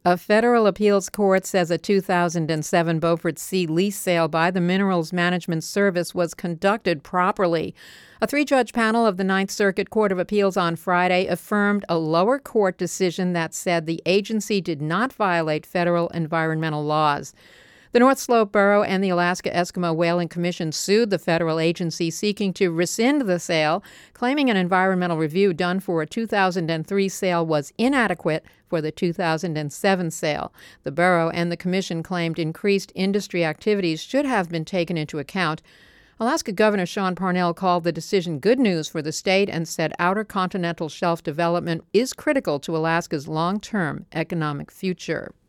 A federal appeals court says a 2007 Beaufort Sea lease sale by the Minerals Management Service was conducted properly. A three-judge panel of the Ninth Circuit Court of Appeals on Friday affirmed a lower court decision that said the agency did not violate federal environmental laws. The North Slope Borough and the Alaska Eskimo Whaling Commission sued the federal agency seeking to rescind the sale, claiming an environmental review done for a 2003 sale was inadequate for the 2007 sale. The borough and the commission claimed increased industry activities should have been taken into account. Alaska Governor Sean Parnell called the decision good news for the state and said outer continental shelf development is critical to Alaska's long-term economic future.